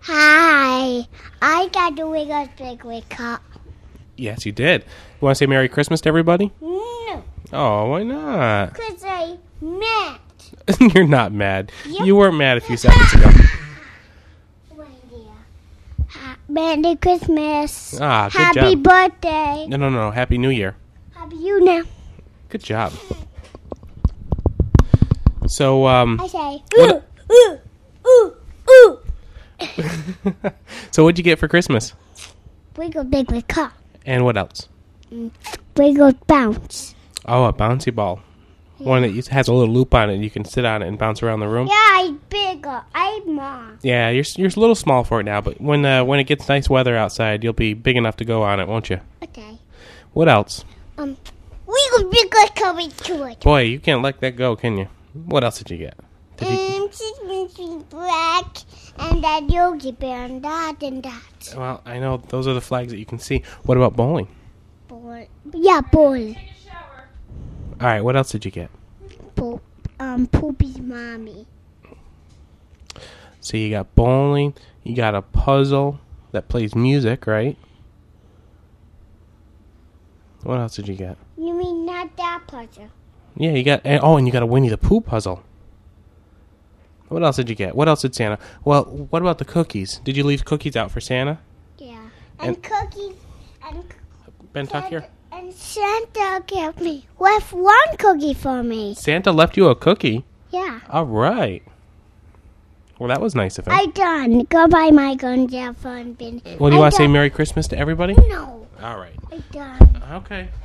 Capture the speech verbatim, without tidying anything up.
Hi. I got the Wiggles Big Wig Cup. Yes, you did. You want to say Merry Christmas to everybody? No. Oh, why not? Because I mad. You're not mad. Yep. You weren't mad a few seconds ago. Ha- Merry Christmas. Ah, good Happy job. birthday. No, no, no. Happy New Year. Happy you now. Good job. So, um... I say, ooh, What- ooh, ooh, ooh. so what'd you get for Christmas? Wiggle Big Wig Cup. And what else? Wiggle Bounce. Oh, a bouncy ball. One that used- has a little loop on it. You can sit on it and bounce around the room. Yeah, I bigger. I'm mom. Yeah, you're you're a little small for it now, but when uh, when it gets nice weather outside, you'll be big enough to go on it, won't you? Okay. What else? Um, Wiggle Big Wig Cup is good. Boy, you can't let that go, can you? What else did you get? Did you, Um, she's black, and that Yogi Bear, and that, and that. well, I know those are the flags that you can see. What about bowling? Ball. Yeah, ball. All right, what else did you get? Poop. Um, Poopy's mommy. So you got bowling, you got a puzzle that plays music, right? What else did you get? You mean not that puzzle? Yeah, you got, and, oh, and you got a Winnie the Pooh puzzle. What else did you get? What else did Santa? Well, what about the cookies? Did you leave cookies out for Santa? Yeah. And, And- cookies. And Ben, talk here. And Santa gave me left one cookie for me. Santa left you a cookie? Yeah. All right. Well, that was nice of him. I done. Goodbye, Michael and Jeff and Ben. Well, do you I want to say done. Merry Christmas to everybody? No. All right. I done. Okay.